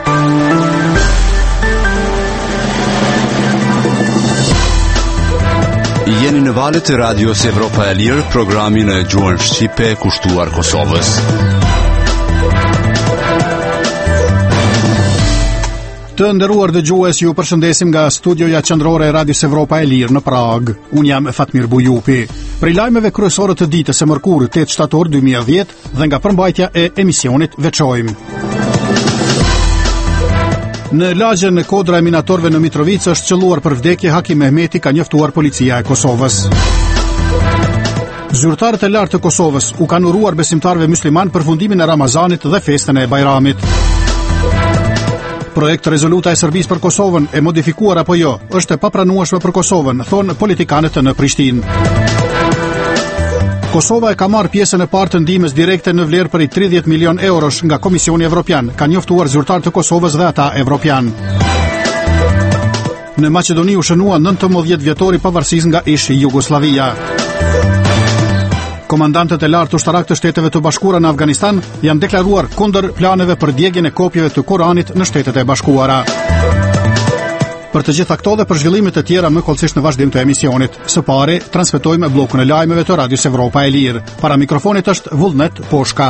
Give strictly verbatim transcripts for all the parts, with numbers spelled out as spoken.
Jeni në valët e Radios Evropa e Lirë, programin e gjuhën shqipe kushtuar Kosovës. Të nderuar dëgjues, ju përshëndesim nga studioja qendrore e Radios Evropa e Lirë në Prag. Unë jam Fatmir Bujupi. Prej lajmeve kryesore të ditës së mërkurë tetë shtator dy mijë e dhjetë dhe nga përmbajtja e emisionit veçojmë. Në lagjen e kodra e minatorëve në Mitrovica është qelluar për vdekje Haki Mehmeti, ka njoftuar policia e Kosovës. Zyrtarët e lartë të Kosovës u kanë uruar besimtarëve musliman për fundimin e Ramazanit dhe festën e Bajramit. Projekt rezoluta e Serbisë për Kosovën e modifikuar apo jo, është e papranueshme për Kosovën, thonë politikanët në Prishtinë. Kosova e ka marrë pjesën e parë të ndihmës direkte në vlerë për tridhjetë milion eurosh nga Komisioni Evropian, ka njoftuar zyrtarët të Kosovës dhe ata evropian. Në Maqedoni u shënua nëntëmbëdhjetë vjetori pavarësisë nga ish Jugosllavia. Komandantët e lartë ushtarak të Shteteve të Bashkuara në Afganistan janë deklaruar kundër planeve për djegjen e kopjeve të Kuranit në Shtetet e Bashkuara. Për të gjitha këto dhe për zhvillimet e tjera më kollësisht në vazhdim të emisionit. Së pari, transmetojmë bllokun e lajmeve të Radios Evropa e Lirë. Para mikrofonit është Vullnet Poshka.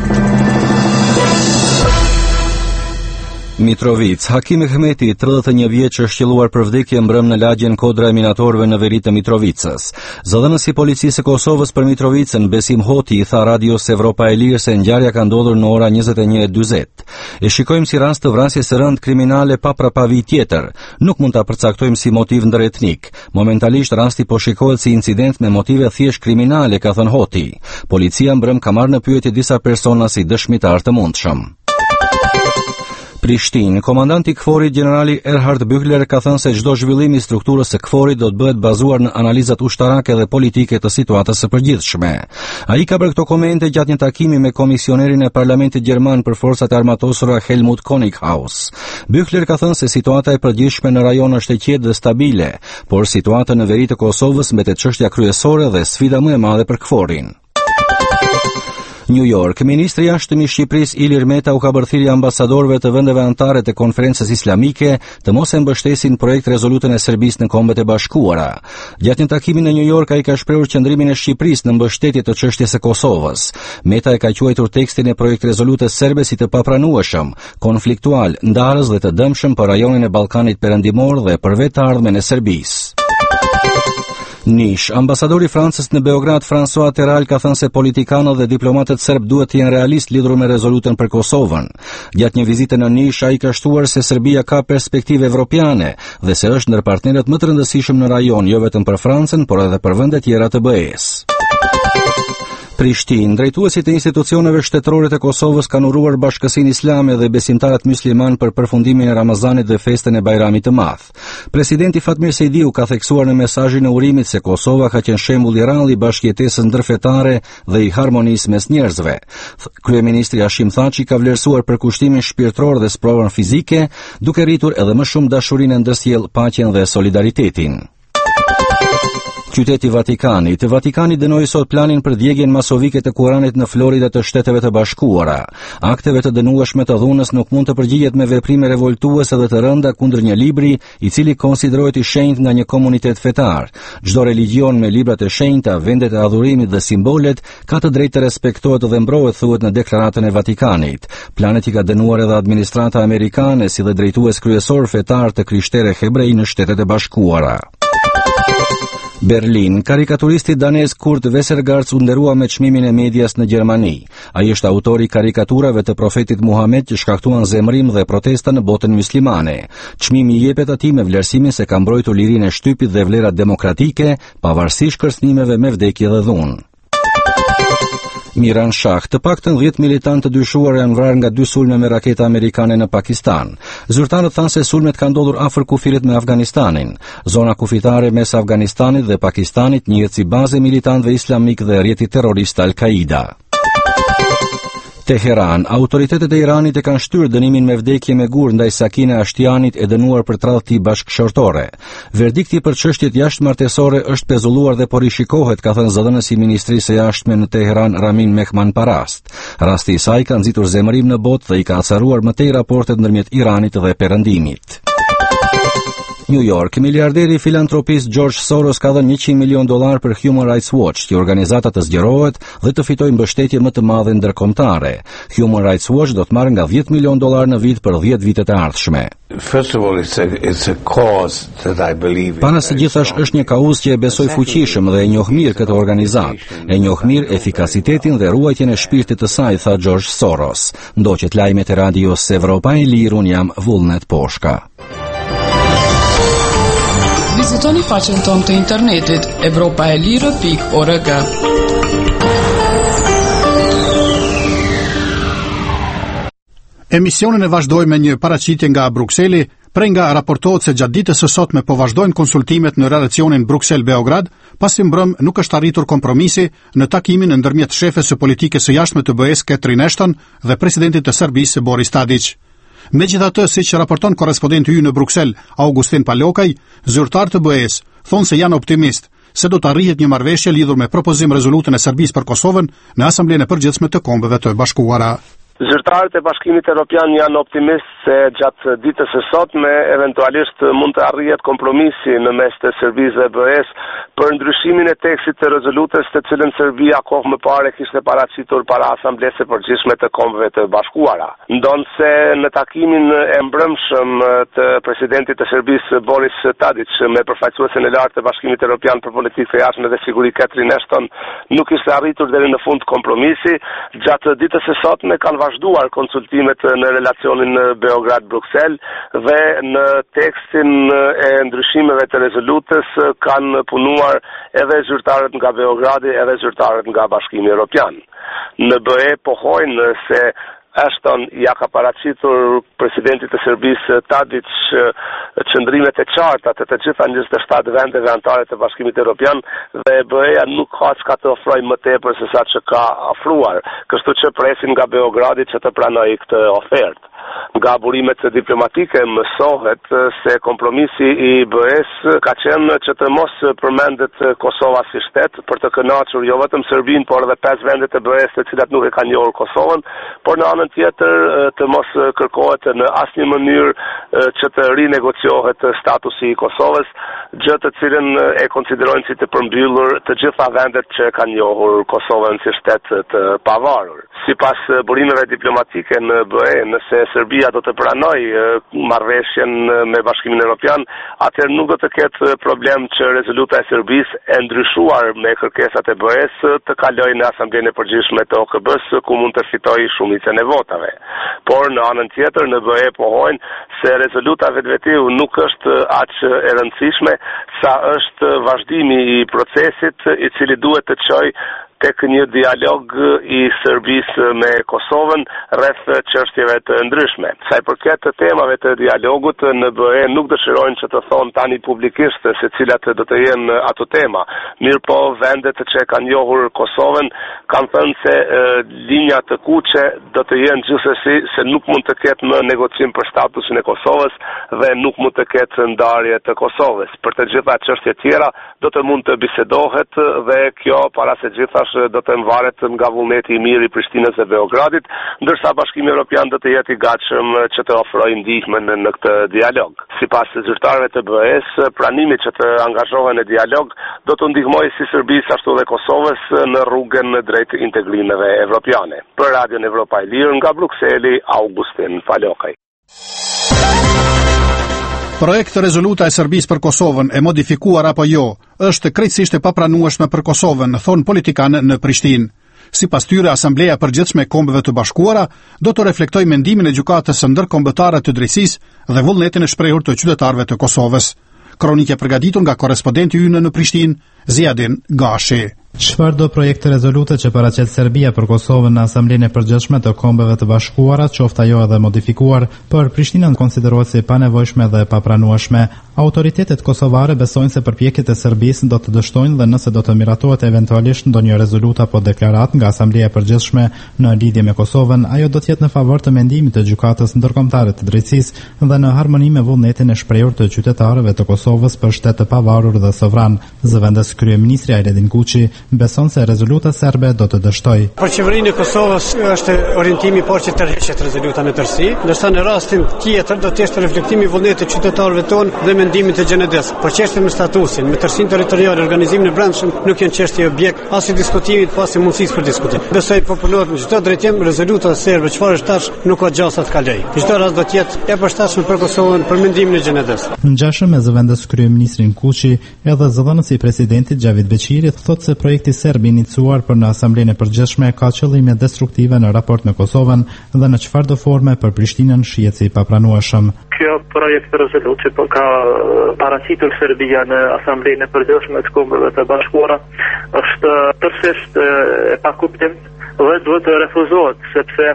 Mitrovic, Haki Mehmeti, tridhjetë e një vjeç, është qelluar për vdekje mbrëm në lagjen kodra e minatorëve në veri të Mitrovicës. Zëdhënësi i policisë së Kosovës për Mitrovicën, Besim Hoti, i tha Radios Evropa e Lirë se ngjarja ka ndodhur në ora njëzet e një e dyzet. E shikojmë si rast të vrasjes së rënd kriminale pa prapavi tjetër. Nuk mund ta përcaktojmë si motiv ndëretnik. Momentalisht rasti po shikohet si incident me motive thjesht kriminale, ka thënë Hoti. Policia mbrëm ka marrë në pyetje disa persona si dëshmitar të mundshëm. Prishtinë, komandanti i Kforit generali Erhard Bühler ka thënë se çdo zhvillim i strukturës së Kforit do të bëhet bazuar në analizat ushtarake dhe politike të situatës së përgjithshme. Ai ka bërë këto komente gjatë një takimi me komisionerin e Parlamentit Gjerman për forcat e armatosura Helmut Konighaus. Bühler ka thënë se situata e përgjithshme në rajon është e qetë dhe stabile, por situata në veri të Kosovës mbetet çështja kryesore dhe sfida më e madhe për Kforin. New York, ministri i jashtëm i Shqipërisë Ilir Meta u ka bërthirë ambasadorëve të vendeve anëtare të Konferencës Islamike të mos e mbështesin projekt rezolutën e Serbisë në Kombet e Bashkuara. Gjatë një takimi në New York, ai ka shprehur qëndrimin e Shqipërisë në mbështetje të çështjes së Kosovës. Meta e ka quajtur tekstin e projekt rezolutës serbe si të papranueshëm, konfliktual, ndarës dhe të dëmshëm për rajonin e Ballkanit Perëndimor dhe për vetë ardhmen e Serbisë. Nish, ambasadori i Francës në Beograd, François Terral, ka thënë se politikanët dhe diplomatët serb duhet të jenë realist lidhur me rezolutën për Kosovën. Gjatë një vizite në Nish, ai ka shtuar se Serbia ka perspektive evropiane dhe se është ndër partnerët më të rëndësishëm në rajon, jo vetëm për Francën, por edhe për vendet tjera të B E-s. Prishtinë, drejtuesit e institucioneve shtetërore të Kosovës kanë uruar Bashkësinë Islame dhe besimtarët musliman për përfundimin e Ramazanit dhe festën e Bajramit të Madh. Presidenti Fatmir Sejdiu ka theksuar në mesazhin e urimit se Kosova ka qenë shembull i rrallë i bashkëjetesës ndërfetare dhe i harmonisë mes njerëzve. Kryeministri Hashim Thaçi ka vlerësuar përkushtimin shpirtëror dhe sprovën fizike, duke rritur edhe më shumë dashurinë ndërsjell, paqen dhe solidaritetin. Qyteti Vatikanit. Vatikani dënoi sot planin për djegjen masovike të Kuranit në Florida të Shteteve të Bashkuara. Akteve të dënueshme të dhunës nuk mund të përgjigjet me veprime revoltuese dhe të rënda kundër një libri i cili konsiderohet i shenjtë nga një komunitet fetar. Çdo religjion me librat e shenjta, vendet e adhurimit dhe simbolet ka të drejtë të respektohet dhe mbrohet, thuhet në deklaratën e Vatikanit. Planet i ka dënuar edhe administrata amerikane si dhe drejtues kryesor fetar të krishterë hebrej në Shtetet e Bashkuara. Berlin, karikaturisti danez Kurt Westergaard u nderua me çmimin e medias në Gjermani. Ai është autori i karikaturave të profetit Muhammed që shkaktuan zemërim dhe protesta në botën muslimane. Çmimi i jepet atij me vlerësimin se ka mbrojtur lirinë e shtypit dhe vlerat demokratike, pavarësisht kërcënimeve me vdekje dhe dhunë. Miran Shah, të paktën dhjetë militantë të dyshuar janë vrarë nga dy sulme me raketa amerikane në Pakistan. Zyrtarët thanë se sulmet kanë ndodhur afër kufirit me Afganistanin. Zona kufitare mes Afganistanit dhe Pakistanit njihet si bazë militantëve islamik dhe rrjeti terrorist Al-Qaida. Teheran, autoritetet e Iranit e kanë shtyrë dënimin me vdekje me gur ndaj Sakine Ashtianit e dënuar për tradhti bashkëshortore. Verdikti për çështjet jashtëmartesore është pezulluar dhe po rishikohet, ka thënë zëdhënësi i Ministrisë së Jashtme në Teheran Ramin Mehmanparast. Rasti i saj ka nxitur zemërim në botë dhe i ka acaruar më tej raportet ndërmjet Iranit dhe Perëndimit. New York, miliarderi filantropist George Soros ka dhënë njëqind milion dollar për Human Rights Watch, që organizata të zgjerohet dhe të fitojë mbështetje më të madhe ndërkombëtare. Human Rights Watch do të marrë nga dhjetë milion dollar në vit për dhjetë vitet e ardhshme. First of all, it's a, it's a cause that I believe in. Para së gjithash është një kauzë që e besoj fuqishëm dhe e njoh mirë këtë organizatë. E njoh mirë efikasitetin dhe ruajtjen e shpirtit të saj, tha George Soros. Ndoqet lajmet e radios Evropa e Lirë, un jam Vullnet Poshka. Vizitoni faqen tonë të internetit evropaelire pikë org. Emisionin e vazhdojmë me një paraqitje nga Brukseli, prej nga raportohet se gjatë ditës së sotme po vazhdojnë konsultimet në relacionin Bruksel-Beograd, pasi mbrëm nuk është arritur kompromisi në takimin ndërmjet shefes së politikës së jashtme të B E S Catherine Ashton dhe presidentit të Serbisë Boris Tadić. Megjithatë, siç raporton korrespondenti ynë në Bruksel, Augustin Palokaj, zyrtar të B E S thonë se janë optimist se do të arrihet një marrëveshje lidhur me propozim rezolutën e Serbisë për Kosovën në Asamblenë e Përgjithshme të Kombeve të Bashkuara. Zyrtarët e Bashkimit Evropian janë optimist se gjatë ditës së sotme eventualisht mund të arrihet kompromisi në mes të Serbisë dhe B E S për ndryshimin e tekstit të rezolutës, të cilën Serbia kohë më parë kishte paraqitur para Asamblesë së Përgjithshme të Kombeve të Bashkuara. Ndonse në takimin e mbrëmshëm të presidentit të Serbisë Boris Tadić me përfaqësuesen e lartë të Bashkimit Evropian për politikë të jashtme dhe siguri Catherine Ashton nuk ishte arritur deri në fund kompromisi, gjatë ditës së sotme kanë vazhduar konsultimet në relacionin Beograd-Bruksel dhe në tekstin e ndryshimeve të rezolutës kanë punuar edhe zyrtarët nga Beogradi edhe zyrtarët nga Bashkimi Evropian. Në B E pohojnë se Ashton ja ka paraqitur presidentit të Serbisë Tadić qëndrimet e qarta të të gjitha njëzet e shtatë vendeve anëtare të Bashkimit Evropian dhe B E-ja nuk ka çka të ofrojë më tepër se sa që ka ofruar, kështu që presin nga Beogradi që të pranojë këtë ofertë. Nga burimet diplomatike mësohet se kompromisi i B E-s ka qenë që të mos përmendet Kosova si shtet për të kënaqur jo vetëm Serbinë, por edhe pesë vendet e B E-s të cilat nuk e kanë njohur Kosovën, por në anën tjetër të mos kërkohet në asnjë mënyrë që të rinegociohet statusi i Kosovës, gjë të cilën e konsiderojnë si të përmbyllur të gjitha vendet që kanë njohur Kosovën si shtet të pavarur. Sipas burimeve diplomatike në B E, nëse Serbia do të pranojë marrëveshjen me Bashkimin Evropian, atëherë nuk do të ketë problem që rezoluta e Serbisë e ndryshuar me kërkesat e B E-s të kalojë në Asamblenë e Përgjithshme të O K B-s ku mund të fitojë shumicën e votave. Por në anën tjetër në B E pohojnë se rezoluta vetvetiu nuk është aq e rëndësishme sa është vazhdimi i procesit i cili duhet të çojë tek një dialog i Serbisë me Kosovën rreth çështjeve të ndryshme. Sa i përket të temave të dialogut, në B E nuk dëshirojnë që të thonë tani publikisht se cilat do të jenë ato tema. Mirë po, vendet që kanë njohur Kosovën kanë thënë se e, linja të kuqe do të jenë gjithsesi se nuk mund të ketë më negocim për statusin e Kosovës dhe nuk mund të ketë ndarje të Kosovës. Për të gjitha çështjet tjera do të mund të bisedohet dhe kjo para se gjitha do të mvaret nga vullneti i mirë i Prishtinës dhe Beogradit, ndërsa Bashkimi Evropian do të jetë i gatshëm që të ofrojë ndihmën në këtë dialog. Sipas zyrtarëve të B E-s, pranimi që të angazhohen në dialog do të ndihmojë si Serbisë ashtu dhe Kosovës në rrugën drejt integrimeve evropiane. Për Radion Evropa e Lirë nga Brukseli, Augustin Falokaj. Projekti rezoluta e Serbisë për Kosovën e modifikuar apo jo, është krejtësisht e papranueshme për Kosovën, thonë politikanë në Prishtinë. Sipas tyre, Asambleja e Përgjithshme e Kombeve të Bashkuara do të reflektojë mendimin e gjykatës së ndërkombëtare të drejtësisë dhe vullnetin e shprehur të qytetarëve të Kosovës. Kronikë e përgatitur nga korrespondenti ynë në Prishtinë, Ziadin Gashi. Çfarë do projekti rezolute që paraqet Serbia për Kosovën në Asamblenë e Përgjithshme të Kombeve të Bashkuara, qoftë ajo edhe modifikuar, për Prishtinën konsiderohet si panevojshme dhe papranueshme. Autoritetet kosovare besojnë se përpjekjet e Serbisë do të dështojnë dhe nëse do të miratohet eventualisht ndonjë rezolutë apo deklarat nga Asambleja e Përgjithshme në lidhje me Kosovën, ajo do të jetë në favor të mendimit të Gjykatës Ndërkombëtare të Drejtësisë dhe në harmoni me vullnetin e shprehur të qytetarëve të Kosovës për shtet të pavarur dhe sovran. Zëvendës kryeministri Ajredin Kuçi beson se rezoluta serbe do të dështojë. Për qeverinë e Kosovës është orientimi i parë që tërheqet rezoluta në tërësi, ndërsa në rastin tjetër do të jetë reflektimi i vullnetit të qytetarëve tonë dhe mendimit të gjenedes. Për çështjen me statusin, me tërsinë territoriale, organizimin e brendshëm nuk janë çështje objekt as i diskutimit, pas i mundësisë për diskutim. Besoj popullorët në çdo drejtim rezoluta serbe çfarë është tash nuk ka gjasa të kaloj. Çdo rast do të jetë e përshtatshme për Kosovën për mendimin e gjenedes. Ngjashëm me zëvendës kryeministrin Kuçi, edhe zëdhënësi i presidentit Xhavid Beqiri thotë se projekti serb i iniciuar për në Asamblenë e Përgjithshme ka qëllime destruktive në raport me Kosovën dhe në çfarëdo forme për Prishtinën shihet si i papranueshëm. Kjo projekt rezolutë që ka paraqitur Serbia në Asamblenë e Përgjithshme të Kombeve të Bashkuara është tërësisht e pakuptim dhe duhet të refuzohet sepse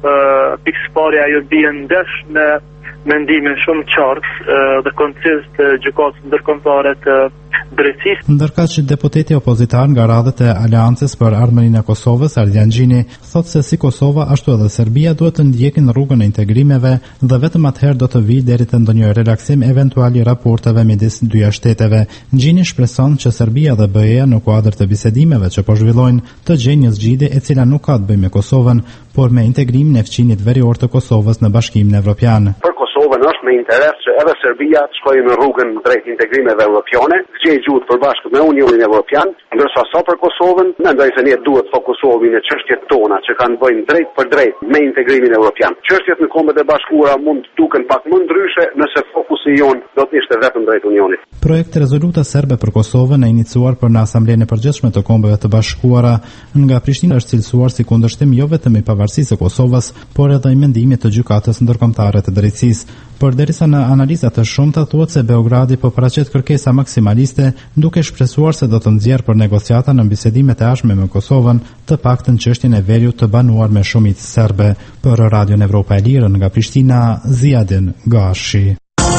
pikësparja ajo bie ndesh në mendimin shumë qartë dhe konciz të Gjykatës Ndërkombëtare të Drejtësisë. Ndërkaq deputeti opozitar nga radhët e Aleancës për Armërinë e Kosovës, Ardian Gjini, thotë se si Kosova ashtu edhe Serbia duhet të ndjekin rrugën e integrimeve dhe vetëm atëherë do të vijë deri te ndonjë relaksim eventual i raporteve midis dyja shteteve. Gjini shpreson që Serbia dhe B E-ja në kuadër të bisedimeve që po zhvillojnë të gjejnë një zgjidhje e cila nuk ka të bëjë me Kosovën, por me integrimin e fqinit verior të Kosovës në Bashkimin Evropian. Kosovën është me interes që edhe Serbia të shkojë në rrugën drejt integrimeve evropiane, gjejë gjuhët përbashkët me Unionin Evropian, ndërsa sa për Kosovën, mendoj se ne duhet fokusohemi në çështjet tona që kanë bëjnë drejt për drejt me integrimin evropian. Çështjet në Kombet e Bashkuara mund të duken pak më ndryshe nëse fokusi jon do të ishte vetëm drejt Unionit. Projekti rezoluta serbe për Kosovën e iniciuar për në Asamblenë e Përgjithshme të Kombeve të Bashkuara nga Prishtina është cilësuar si kundërshtim jo vetëm i pavarësisë së Kosovës, por edhe i mendimit të Gjykatës Ndërkombëtare të Drejtësisë. Përderisa në analizat e shumta thuhet se Beogradi po paraqet kërkesa maksimaliste, duke shpresuar se do të nxjerrë për negociata në bisedimet e ardhshme me Kosovën, të paktën çështjen e veriut të banuar me shumicë serbe. Për Radion Evropa e Lirë nga Prishtina, Ziadin Gashi.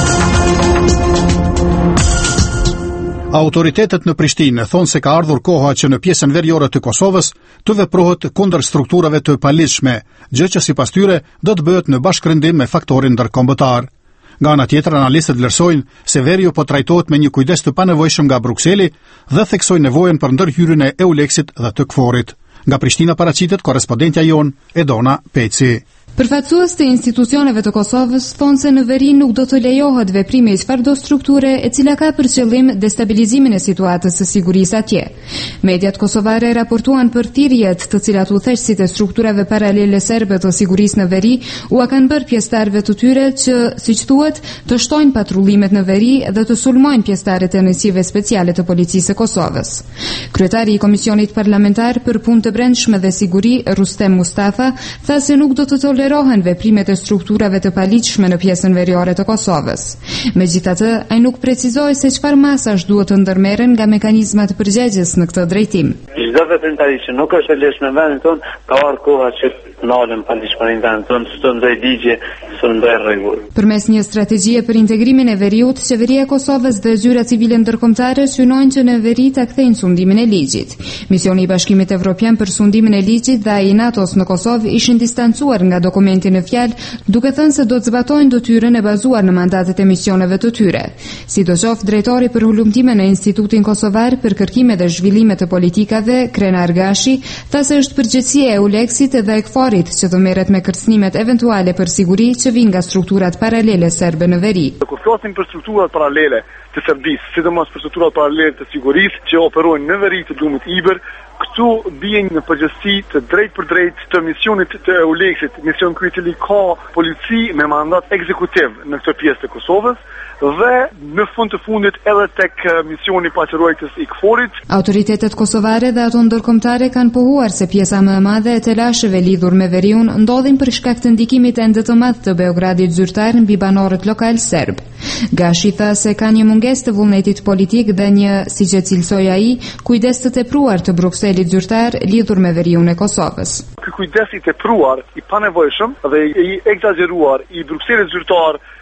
Autoritetet në Prishtinë thonë se ka ardhur koha që në pjesën veriore të Kosovës të veprohet kundër strukturave të paligjshme, gjë që sipas tyre do të bëhet në bashkërendim me faktorin ndërkombëtar. Nga ana tjetër, analistët vlerësojnë se veriu po trajtohet me një kujdes të panevojshëm nga Brukseli dhe theksojnë nevojën për ndërhyrjen e EULEX-it dhe të KFOR-it. Nga Prishtina paraqitet korrespondentja jon Edona Peci. Përfaqësues të institucioneve të Kosovës thonë se në veri nuk do të lejohet veprimi i çfarëdo strukture e cila ka për qëllim destabilizimin e situatës së sigurisë atje. Mediat kosovare raportuan për thirrjet të cilat udhëheqësit e strukturave paralele serbe të sigurisë në veri u kanë bërë pjesëtarëve të tyre që, siç thuhet, të shtojnë patrullimet në veri dhe të sulmojnë pjesëtarët e njësive speciale të policisë së Kosovës. Kryetari i Komisionit Parlamentar për Punë të Brendshme dhe Siguri, Rustem Mustafa, tha se nuk do të tolerohen veprimet e strukturave të paligjshme në pjesën veriore të Kosovës. Megjithatë, ai nuk precizoi se çfarë masash duhet të ndërmerren nga mekanizmat përgjegjës në këtë drejtim. Çdo veprimtari që nuk është e lehtëshme në vendin tonë, ka ardhur koha që nalën paligjshmërinë në vendin tonë, të ndaj ligje, të ndaj rregull. Përmes një strategjie për integrimin e veriut, qeveria e Kosovës dhe zyra civile ndërkombëtare synojnë që në veri ta kthejnë sundimin e ligjit. Misioni i Bashkimit Evropian për sundimin e ligjit dhe ai i NATO-s në Kosovë ishin distancuar nga dokumenti në fjalë, duke thënë se do të zbatojnë detyrën e bazuar në mandatet e misioneve të tyre. Sidoqoftë, drejtori për hulumtime në Institutin Kosovar për kërkime dhe zhvillime të politikave, Krenar Gashi, tha se është përgjegjësia e EULEX-it dhe e KFOR-it që të merret me kërcënimet eventuale për siguri që vijnë nga strukturat paralele serbe në veri. Kur flasim për strukturat paralele të Serbisë, sidomos për strukturat paralele të sigurisë që operojnë në veri të lumit Iber, këtu bien në përgjegjësi të drejt për drejt të misionit të EULEX-it, mision ky i cili ka polici me mandat ekzekutiv në këtë pjesë të Kosovës dhe në fund të fundit edhe tek misioni paqëruajtës i KFOR-it. Autoritetet kosovare dhe ato ndërkombëtare kanë pohuar se pjesa më e madhe e telasheve lidhur me veriun ndodhin për shkak të ndikimit ende të madh të Beogradit zyrtar mbi banorët lokal serb. Gashi tha se ka një mungesë të vullnetit politik dhe një, siç e cilsoi ai, kujdes të tepruar të Brukselit zyrtar lidhur me veriun e Kosovës. Ky kujdes i tepruar, i panevojshëm dhe i egzageruar i Brukselit zyrtar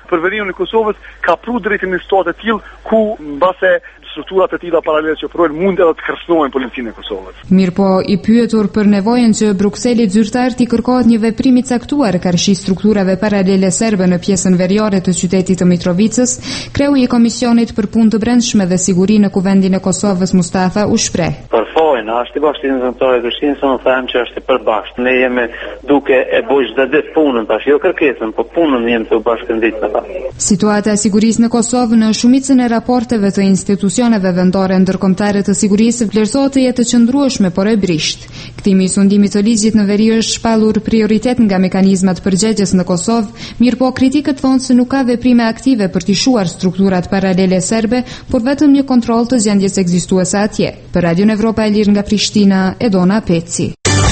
për veriun e Kosovës ka pru drejtim në situatë të tillë ku mbase strukturat e tilla paralele që ofrojnë mund edhe të kërcënojnë policinë e Kosovës. Mirpo i pyetur për nevojën që Brukseli zyrtar t'i kërkohet një veprim i caktuar karshi strukturave paralele serbe në pjesën veriore të qytetit të Mitrovicës, kreu i Komisionit për Punë të Brendshme dhe Siguri në Kuvendin e Kosovës Mustafa u shpreh. Për fojnë, është i bashkëtinë zëmëtore Krishtinë, se më them që është i përbashkët. Ne jemi duke e bojsh dhe ditë punën, tash jo kërkesën, po punën jemi të bashkëndit me ta. Situata e sigurisë në Kosovë në shumicën e raporteve të institucioneve vendore ndërkombëtare të sigurisë vlerësohet të jetë të qëndrueshme por e brisht. Kthimi i sundimit të ligjit në veri është shpallur prioritet nga mekanizmat përgjegjes në Kosovë, mirëpo kritikët thonë se nuk ka veprime aktive për të shuar strukturat paralele serbe, por vetëm një kontroll të zgjendjes ekzistuese atje. Për Radion Evropa e Lirë nga Prishtina, Edona Peci.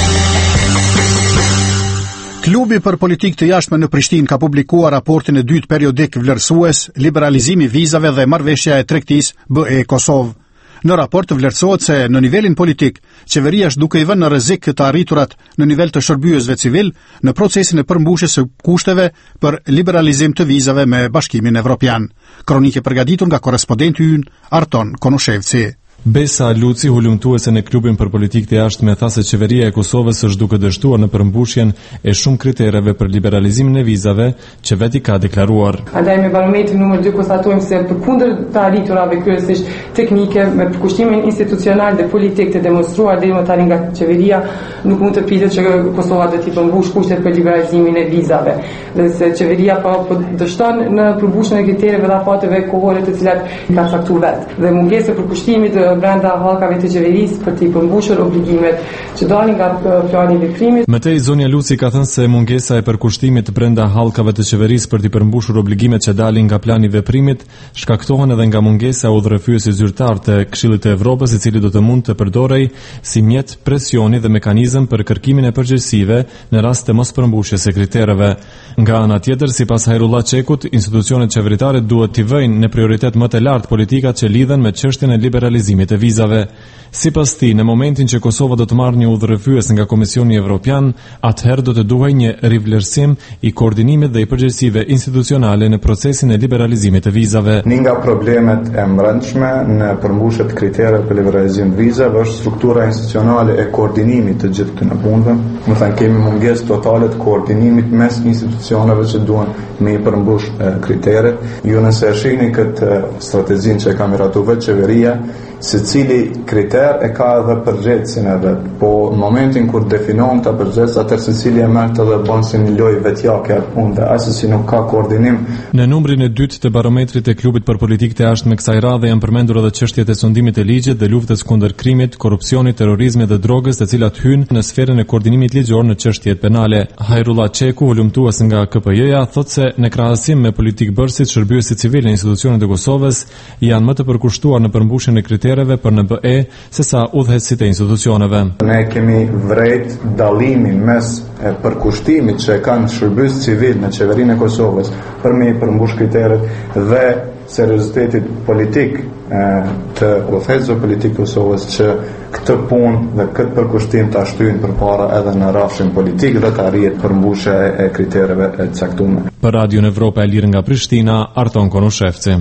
Klubi për politikë të jashtme në Prishtinë ka publikuar raportin e dytë periodik vlerësues liberalizimi vizave dhe marrëveshja e tregtisë B E Kosovë. Në raport vlerësohet se në nivelin politik, qeveria është duke i vënë në rrezik të arriturat në nivel të shërbyesve civil në procesin e përmbushjes së kushteve për liberalizim të vizave me Bashkimin Evropian. Kronikë përgatitur nga korrespondenti ynë Arton Konushevci. Besa Luci, hulumtuese në klubin për politikë të jashtme, tha se qeveria e Kosovës është duke dështuar në përmbushjen e shumë kritereve për liberalizimin e vizave që veti ka deklaruar. Andaj me barometrin numër dy konstatojmë se përkundër të arriturave kryesisht teknike me përkushtimin institucional dhe politik të demonstruar deri më tani nga qeveria, nuk mund të pritet që Kosova do të përmbush kushtet për liberalizimin e vizave. Dhe se qeveria po, po dështon në përmbushjen e kritereve dhe afateve kohore të cilat ka caktuar vet. Dhe mungesa e përkushtimit brenda hallkave të qeverisë për të përmbushur obligimet që dalin nga plani i veprimit. Mëtej Zonja Luci ka thënë se mungesa e përkushtimit brenda hallkave të qeverisë për të përmbushur obligimet që dalin nga plani i veprimit shkaktohen edhe nga mungesa e udhërrëfyesi zyrtar të Këshillit të Evropës, i cili do të mund të përdorej si mjet presioni dhe mekanizëm për kërkimin e përgjegjësive në rast të mospërmbushjes së kritereve. Nga ana tjetër, sipas Hajrullah Çekut, institucionet qeveritare duhet t'i vëjnë në prioritet më të lartë politikat që lidhen me çështjen e liberalizimit të vizave. Sipas tij, në momentin që Kosova do të marrë një udhërrëfyes nga Komisioni Evropian, atëherë do të duhej një rivlerësim i koordinimit dhe i përgjegjësive institucionale në procesin e liberalizimit të vizave. Një nga problemet e brendshme në përmbushje të kritereve për liberalizim të vizave është struktura institucionale e koordinimit të gjithë këtyre punëve. Do të thënë kemi mungesë totale të koordinimit mes institucioneve që duan me i përmbush kriteret. Ju nëse e shihni këtë strategjinë që ka miratuar qeveria, se cili kriter e ka edhe përgjegjësin e vet, po në momentin kur definohen ta përgjegjës, atëherë secili e merr edhe bën si një lojë vetjake atë punë, as si nuk ka koordinim. Në numrin e dytë të barometrit të klubit për politikë të jashtme kësaj radhe janë përmendur edhe çështjet e sondimit të ligjit dhe luftës kundër krimit, korrupsionit, terrorizmit dhe drogës, të cilat hyjnë në sferën e koordinimit ligjor në çështjet penale. Hajrullah Çeku, hulumtues nga K P J-ja, thotë se në krahasim me politikbërësit, shërbyesi civil në institucionet e Kosovës janë më të përkushtuar në përmbushjen e kritereve për në B E sesa udhëheqësit e institucioneve. Ne kemi vrejt dallimin mes e përkushtimit që kanë shërbys civil në qeverinë e Kosovës për me përmbush kriteret dhe seriozitetit politik e, të udhëheqësve politik të Kosovës që këtë punë dhe këtë përkushtim të ashtyjnë përpara edhe në rrafshin politik dhe të arrijet përmbushja e kritereve e caktuara. Për Radion Evropa e Lirë nga Prishtina, Arton Konushevci.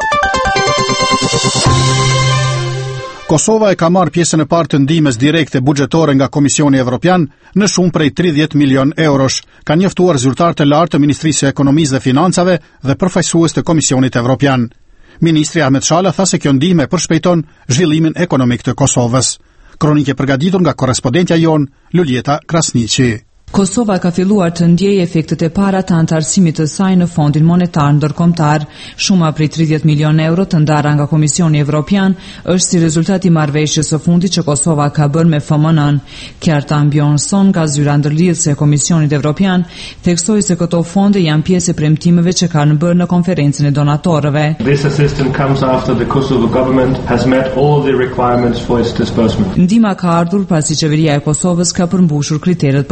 Kosova e ka marrë pjesën e parë të ndihmës direkte buxhetore nga Komisioni Evropian në shumë prej tridhjetë milion eurosh, kanë njoftuar zyrtarë të lartë të Ministrisë së Ekonomisë dhe Financave dhe përfaqësues të Komisionit Evropian. Ministri Ahmet Shala tha se kjo ndihmë përshpejton zhvillimin ekonomik të Kosovës. Kronikë përgatitur nga korrespondentja jon Luljeta Krasniqi. Kosova ka filluar të ndjejë efektet e para të antarësimit të saj në Fondin Monetar Ndërkombëtar. Shuma prej tridhjetë milion euro të ndara nga Komisioni Evropian është si rezultat i marrëveshjes së fundit që Kosova ka bërë me F M N-n. Kjartan Bjornsson, nga zyra ndërlidhëse e Komisionit Evropian, theksoi se këto fonde janë pjesë e premtimeve që kanë bërë në konferencën e donatorëve. This assistance comes after the Kosovo government has met all the requirements for its disbursement. Ndihma ka ardhur pasi qeveria e Kosovës ka përmbushur kriteret për këtë shpagim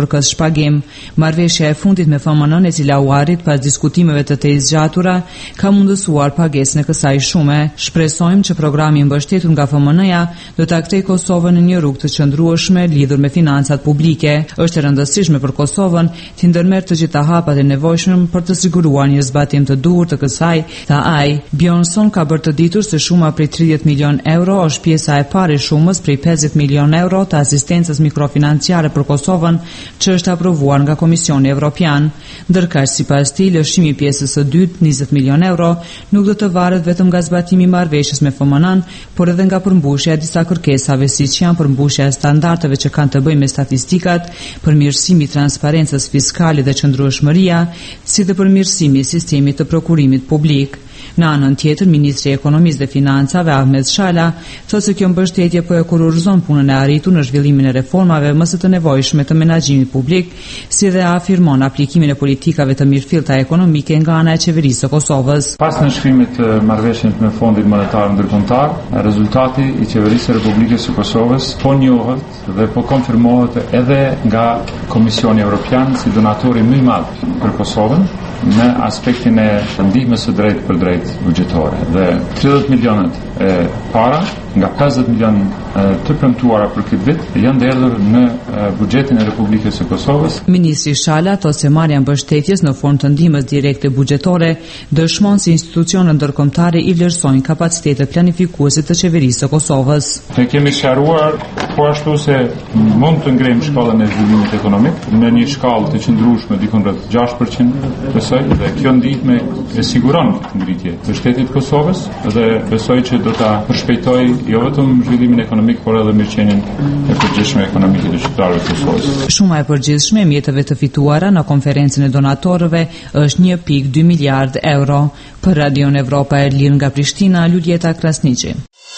reagim. Marrëveshja e fundit me F M N-n, e cila u arrit pas diskutimeve të të zgjatura, ka mundësuar pagesën e kësaj shume. Shpresojmë që programi i mbështetur nga F M N-ja do ta kthejë Kosovën në një rrugë të qëndrueshme lidhur me financat publike. Është e rëndësishme për Kosovën të ndërmerr të gjitha hapat e nevojshme për të siguruar një zbatim të duhur të kësaj, tha ai. Bjornsson ka bërë të ditur se shuma prej tridhjetë milion euro është pjesa e parë e shumës prej pesëdhjetë milion euro të asistencës mikrofinanciare për Kosovën, që është aprovuar nga Komisioni Evropian. Ndërkaq sipas tij, lëshimi i pjesës së dytë, njëzet milion euro, nuk do të varet vetëm nga zbatimi i marrëveshjes me F M N-n, por edhe nga përmbushja e disa kërkesave, siç janë përmbushja e standardeve që kanë të bëjnë me statistikat, përmirësimi i transparencës fiskale dhe qëndrueshmëria, si dhe përmirësimi i sistemit të prokurimit publik. Në anën tjetër, Ministri i Ekonomisë dhe Financave Ahmed Shala thotë se kjo mbështetje po e kurorëzon punën e arritur në zhvillimin e reformave më së të nevojshme të menaxhimit publik, si dhe afirmon aplikimin e politikave të mirëfillta ekonomike nga ana e qeverisë së Kosovës. Pas nënshkrimit të marrëveshjes me Fondin Monetar Ndërkombëtar, rezultati i qeverisë së Republikës së Kosovës po njohet dhe po konfirmohet edhe nga Komisioni Evropian si donatori më i madh për Kosovën në aspektin e ndihmës së drejtë për drejtë buxhetore, dhe tridhjetë milionët e para nga pesëdhjetë milion të premtuara për këtë vit janë erdhur në buxhetin e Republikës së Kosovës. Ministri Shala thotë se marrja e mbështetjes në formë të ndihmës direkte buxhetore dëshmon se institucionet ndërkombëtare i vlerësojnë kapacitetet planifikuese të qeverisë së Kosovës. Ne kemi sqaruar po ashtu se mund të ngrejmë shkallën e zhvillimit ekonomik në një shkallë të qëndrueshme diku rreth gjashtë përqind, besoj, dhe kjo ndihmë e siguron këtë ngritje të shtetit të Kosovës dhe besoj që do ta përshpejtojë jo vetëm zhvillimin ekonomik, por edhe mirëqenien e përgjithshme ekonomike të qytetarëve të Kosovës. Shuma e përgjithshme e mjeteve të fituara në konferencën e donatorëve është një pikë dy miliard euro. Për Radion Evropa e Lirë nga Prishtina, Luljeta Krasniqi.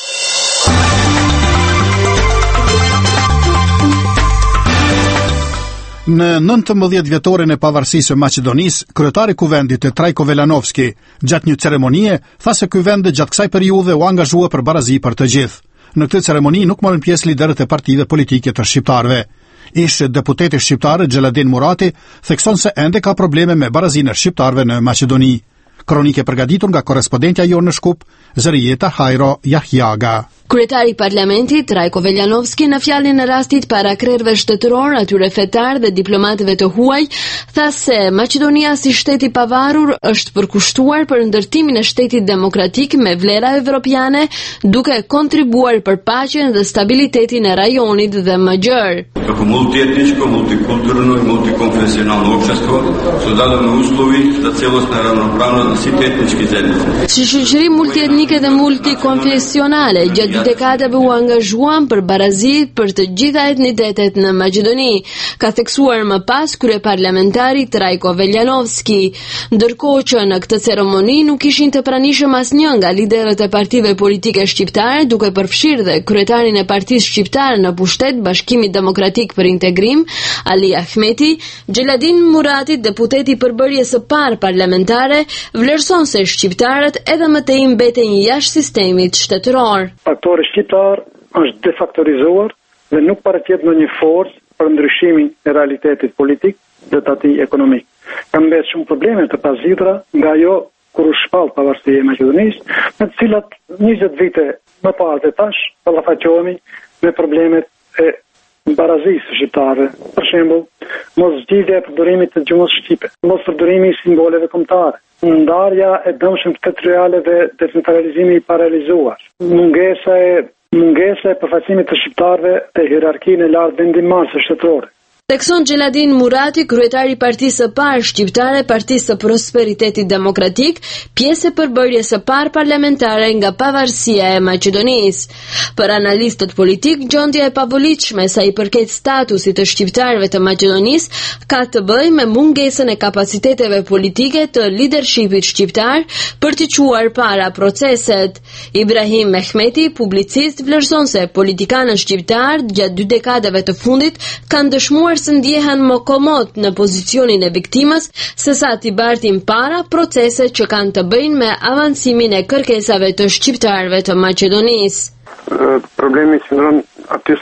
Në nëntëmbëdhjetë vjetorin e pavarësisë së Maqedonisë, kryetari i kuvendit Trajko Velanovski, gjatë një ceremonie, tha se ky vend gjatë kësaj periudhe u angazhua për barazi për të gjithë. Në këtë ceremoni nuk morën pjesë liderët e partive politike të shqiptarëve. Ish deputeti shqiptar Xheladin Murati thekson se ende ka probleme me barazinë e shqiptarëve në Maqedoni. Kronike përgatitur nga korrespondentja jonë në Shkup, Zërijeta Hajro Jahjaga. Kryetari i Parlamentit Trajko Veljanovski në fjalën e rastit para krerëve shtetëror, atyre fetar dhe diplomatëve të huaj, tha se Maqedonia si shtet i pavarur është përkushtuar për ndërtimin e shtetit demokratik me vlera evropiane, duke kontribuar për paqen dhe stabilitetin e rajonit dhe më gjerë. Како мултиетничко, мултикултурно и мултиконфесионално општество создадено услови за целосна равноправност на сите етнички заедници. Si shoqëri multietnike dhe multikonfesionale, gjatë dy dekadave u angazhuan për barazi për të gjitha etnitetet në Maqedoni, ka theksuar më pas kryeparlamentari Trajko Veljanovski, ndërkohë që në këtë ceremoni nuk ishin të pranishëm asnjë nga liderët e partive politike shqiptare, duke përfshirë dhe kryetarin e partisë shqiptare në pushtet Bashkimi Demokratik për Integrim, Ali Ahmeti. Xheladin Murati, deputeti i përbërjes së parë parlamentare, vlerëson se shqiptarët edhe më tej mbeten jashtë sistemit shtetëror. Faktori shqiptar është defaktorizuar dhe nuk paraqet në një forcë për ndryshimin e realitetit politik dhe të atij ekonomik. Ka mbet shumë probleme të pazgjidhura nga ajo kur u shpall pavarësia e Maqedonisë, me të cilat njëzet vite më parë dhe tash ballafaqohemi me problemet e barazisë së shqiptarëve. Për shembull, mos zgjidhja e përdorimit të gjuhës shqipe, mos përdorimi i simboleve kombëtare, ndarja e dëmshme territoriale dhe decentralizimi i parealizuar, mungesa e mungesa e përfaqësimit të shqiptarëve te hierarkinë e lartë vendimmarrëse shtetërore. Thekson Xheladin Murati, kryetari i partisë së parë shqiptare, Partisë së Prosperitetit Demokratik, pjesë e përbërjes së parë parlamentare nga pavarësia e Maqedonisë. Për analistët politik, gjendja e pavolitshme sa i përket statusit të shqiptarëve të Maqedonisë ka të bëjë me mungesën e kapaciteteve politike të leadershipit shqiptar për të çuar para proceset. Ibrahim Mehmeti, publicist, vlerëson se politikanët shqiptar gjatë dy dekadave të fundit kanë dëshmuar se ndjehen më komod në pozicionin e viktimës se sa t'i bartin para procese që kanë të bëjnë me avancimin e kërkesave të shqiptarëve të Maqedonisë. Problemi qëndron aty se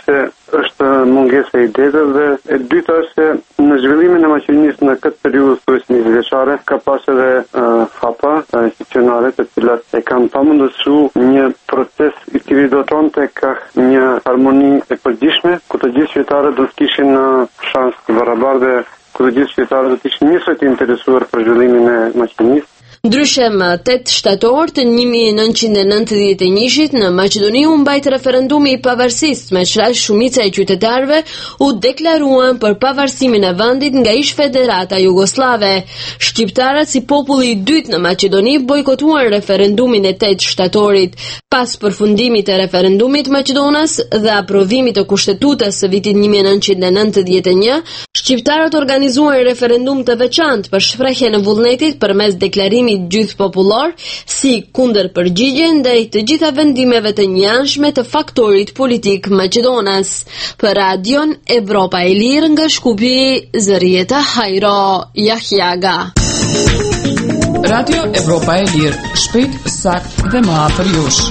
është mungesa e ideve dhe e dyta është se në zhvillimin e Maqedonisë në këtë periudhë thuajse njëzjetëqare ka pas edhe uh, hapa uh, institucionale të cilat e kanë pamundësuar një proces i cili do të onte ka një harmoni e përgjithshme ku të gjithë qytetarët do të kishin uh, shans të barabartë, ku të gjithë qytetarët do të ishin njësoj të interesuar për zhvillimin e Maqedonisë. Ndryshem, tetë shtator të një mijë e nëntëqind e nëntëdhjetë e njëit në Maqedoni u mbajt referendumi i pavarësisë me qëllaq shumica e qytetarëve u deklaruan për pavarësimin e vendit nga ish Federata Jugoslave. Shqiptarët si populli i dytë në Maqedoni bojkotuan referendumin e tetë shtatorit. Pas përfundimit të referendumit Maqedonas dhe aprovimit të kushtetutës së vitit një mijë e nëntëqind e nëntëdhjetë e një, shqiptarët organizuan referendum të veçantë për shprehjen e vullnetit përmes deklarimit gjithë popullor si kundër përgjigje ndaj të gjitha vendimeve të njanshme të faktorit politik Maqedonas. Për Radion Evropa e Lirë nga Shkupi, Zërieta Hajro Jahjaga. Radio Evropa e Lirë, shpejt, sakt dhe më afër jush.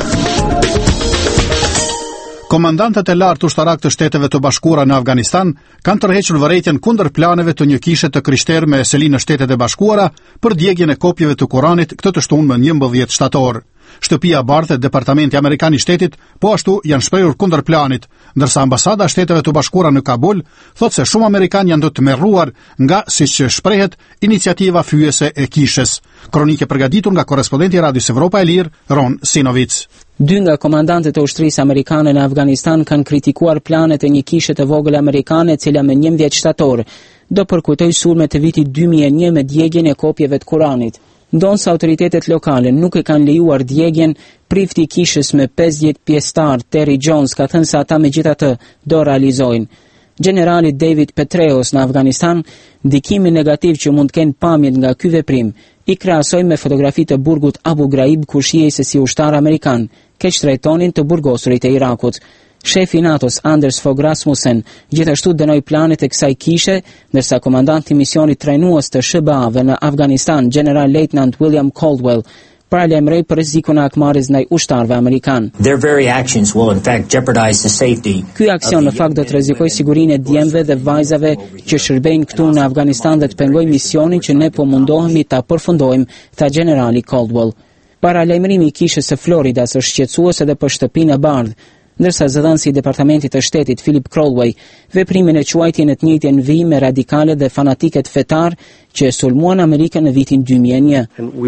Komandantët e lartë ushtarak të Shteteve të Bashkuara në Afganistan kanë tërhequr vërejtjen kundër planeve të një kishe të krishterë me seli në Shtetet e Bashkuara për djegjen e kopjeve të Kuranit këtë të shtunë më njëmbëdhjetë shtator. Shtëpia e Bardhë e Departamenti Amerikan i Shtetit po ashtu janë shprehur kundër planit, ndërsa ambasada e Shteteve të Bashkuara në Kabul thotë se shumë amerikanë janë të tmerruar nga, siç shprehet, iniciativa fyese e kishes. Kronike përgatitur nga korrespondenti i Radios Evropa e Lirë, Ron Sinovic. Dy nga komandantët e ushtrisë amerikane në Afganistan kanë kritikuar planet e një kishe të vogël amerikane e cila me njëmbëdhjetë shtator do përkujtoj sulmet të vitit dy mijë e një me djegjen e kopjeve të Kuranit. Ndonse autoritetet lokale nuk e kanë lejuar djegjen, prifti i kishës me pesëdhjetë pjesëtar Terry Jones ka thënë se ata megjithatë do realizojnë. Generali David Petraeus në Afganistan, ndikimi negativ që mund të kenë pamjet nga ky veprim i krahasoi me fotografitë të burgut Abu Ghraib ku shihej se si ushtar amerikan keq trajtonin të burgosurit e Irakut. Shefi i NATO-s Anders Fogh Rasmussen gjithashtu dënoi planet e kësaj kishe, ndërsa komandanti i misionit trajnues të S B A-ve në Afganistan, General Lieutenant William Caldwell, paralajmëroi për rrezikun e akmarrjes ndaj ushtarëve amerikan. Their very actions will in fact jeopardize the safety. Ky aksion në fakt do të rrezikojë sigurinë e djemve dhe vajzave që shërbejnë këtu në Afganistan dhe të pengojë misionin që ne po mundohemi ta përfundojmë, tha generali Caldwell. Paralajmërimi i kishës së Floridas është shqetësues edhe për shtëpinë e Bardhë, ndërsa zëdhënësi i Departamentit të Shtetit Philip Crowley veprimin e quajtje në të njëjtën vijë me radikale dhe fanatiket fetar që e sulmuan Amerikën në vitin dy mijë e një.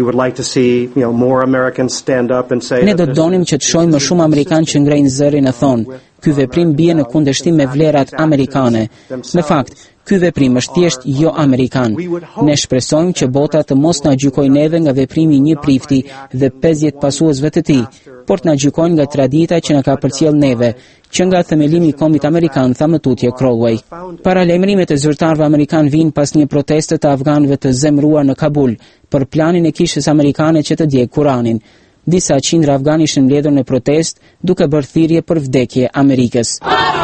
Ne do të donim që të shohim më shumë amerikanë që ngrejnë zërin e thonë, ky veprim bie në kundërshtim me vlerat amerikane. Në fakt, ky veprim është thjesht jo amerikan. Ne shpresojmë që bota të mos na gjykojë neve nga veprimi i një prifti dhe pesëdhjetë pasuesve të tij, por të na gjykojnë nga tradita që na ka përcjell neve, që nga themelimi i kombit amerikan, tha më tutje Crowley. Paralajmërimet e zyrtarëve amerikan vijnë pas një proteste të afganëve të zemëruar në Kabul për planin e kishës amerikane që të djegë Kuranin. Disa qindra afganë ishin mbledhur në protestë duke bërë thirrje për vdekje Amerikës.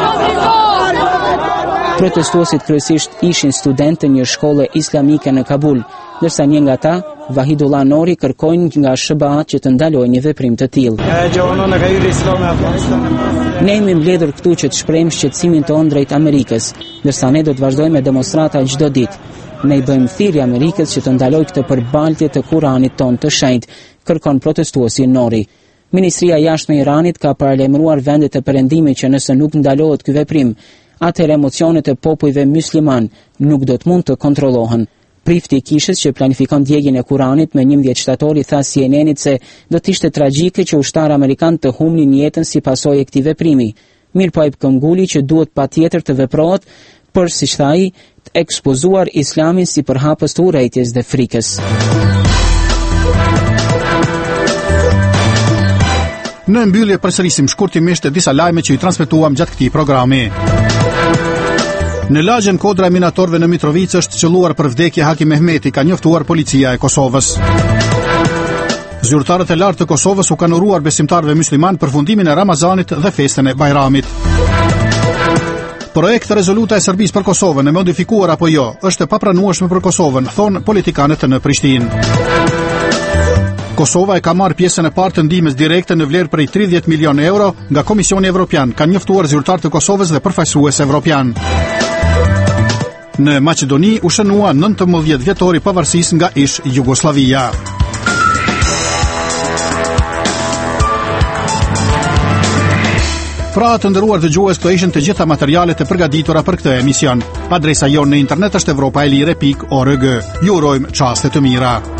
Protestuesit kryesisht ishin studentë të një shkolle islamike në Kabul, ndërsa një nga ata, Vahidullah Nori, kërkojnë nga S B A që të ndalojë një veprim të tillë. Ne jemi mbledhur këtu që të shprehim shqetësimin tonë drejt Amerikës, ndërsa ne do të vazhdojmë me demonstrata çdo ditë. Ne i bëjmë thirrje Amerikës që të ndalojë këtë përballtje të Kuranit tonë të shenjtë, kërkon protestuesi Nori. Ministria e Jashtme e Iranit ka paralajmëruar vendet e perëndimit që nëse nuk ndalohet ky veprim, atëherë emocionet e popujve musliman nuk do të mund të kontrollohen. Prifti i kishës që planifikon djegjen e Kuranit me njëmbëdhjetë shtator i tha C N N-it se do të ishte tragjike që ushtarë amerikan të humnin jetën si pasojë e këtij veprimi. Mirpo ai këmbguli që duhet patjetër të veprohet për, siç tha ai, të ekspozuar Islamin si përhapës të urrejtjes dhe frikës. Në mbyllje përsërisim shkurtimisht disa lajme që i transmetuam gjatë këtij programi. Në lagjen kodra e minatorëve në Mitrovica është qelluar për vdekje Haki Mehmeti, ka njoftuar policia e Kosovës. Zyrtarët e lartë të Kosovës u kanë uruar besimtarëve musliman për fundimin e Ramazanit dhe festën e Bajramit. Projekt rezoluta e Serbisë për Kosovën e modifikuar apo jo, është e papranueshme për Kosovën, thonë politikanët në Prishtinë. Kosova e ka marrë pjesën e parë të ndihmës direkte në vlerë prej tridhjetë milionë euro nga Komisioni Evropian, kanë njoftuar zyrtar të Kosovës dhe përfaqësues evropian. Në Maqedoni u shënua nëntëmbëdhjetë vjetori pavarësisë nga ish Jugoslavia. Pra të ndëruar dëgjues, këto ishin të gjitha materialet e përgatitura për këtë emision. Adresa jonë në internet është evropaelire pikë org. Ju urojmë çaste të mira.